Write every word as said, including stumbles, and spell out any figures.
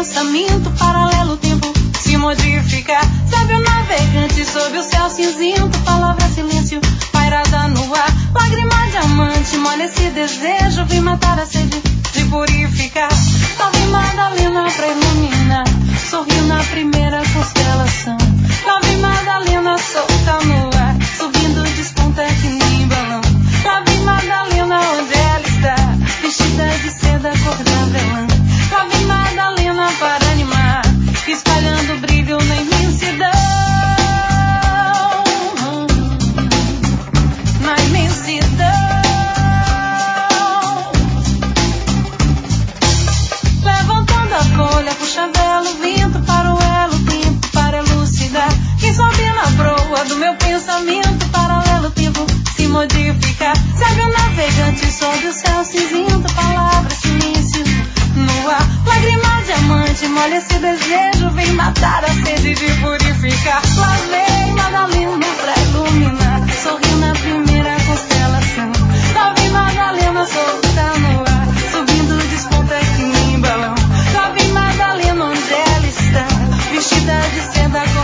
pensamento paralelo, o tempo se modifica. Sabe o navegante sob o céu cinzento, palavra silêncio pairada no ar, lágrima diamante, molha esse desejo, vem matar a sede de purificar. Lá vem Madalena pra iluminar, sorriu na primeira constelação. Lá vem Madalena solta no ar, subindo desponta que nem balão. Lá vem Madalena onde ela está, vestida de seda cor da avelã. Lá vem Madalena para animar, espalhando brilho na imensidão. Na imensidão. Levantando a folha, puxa velo, vento para o elo, tempo para elucidar. Quem sobe na proa do meu pensamento paralelo, tempo se modifica. Sabe o navegante sob o céu cinzento, palavra, silêncio no ar, lágrima diamante, molha esse desejo, vem matar a sede de purificar. Lá vem Madalena pra iluminar, sorriu na primeira constelação. Lá vem Madalena solta no ar, subindo desponta que nem balão. Lá vem Madalena onde ela está, vestida de seda